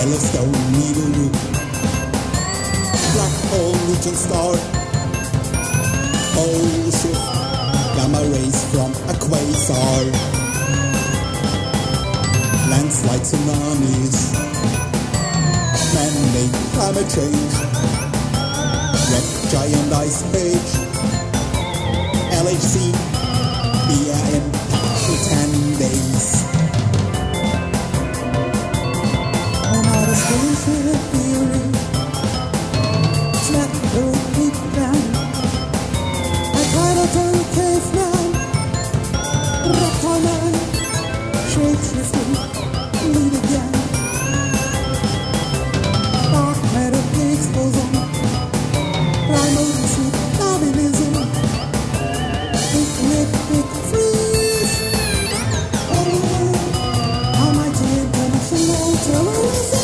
Yellowstone needle root, black hole neutron star, pole shift, gamma rays from a quasar, landslide tsunamis, man-made climate change, red giant ice age, LHC, BAM, 10 days. Spaceship theory, flat earth big bang, a tidal turn caveman, reptile man, shape-shifting, lead again, dark matter Higgs boson, primordial Darwinism, big freeze, almighty international terrorism.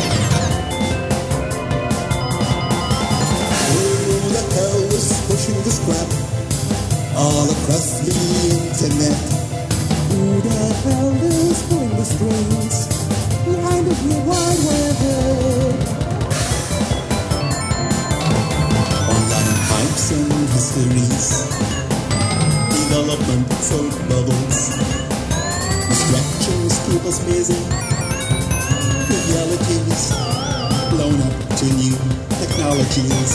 Pushing the scrap all across the internet. Who the hell is pulling the strings behind the World Wide Web? Online hypes and histories, development soap bubbles, distractions keep us busy. Realities blown up to new technologies.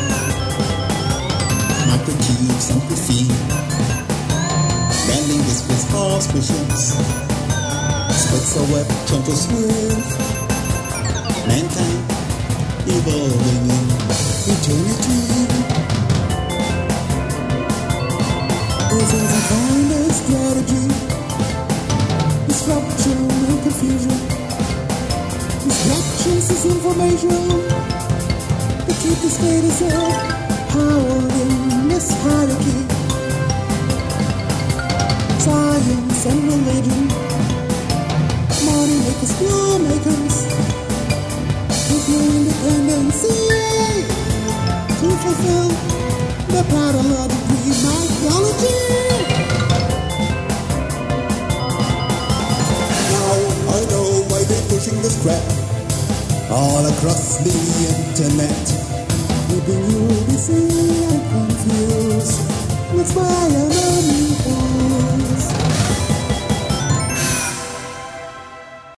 Microchips on the feet, landing displays auspicious, splits a web gentle swerve, mankind evolving in eternity. This is a kind of strategy, disruption and confusion, distractions is information, to keep the status of power in this hierarchy, science and religion, money makers, lawmakers, keep your independency to fulfill the pathology mythology. Now I know why they're pushing this crap all across the internet. Keeping you busy and confused. That's why I'm on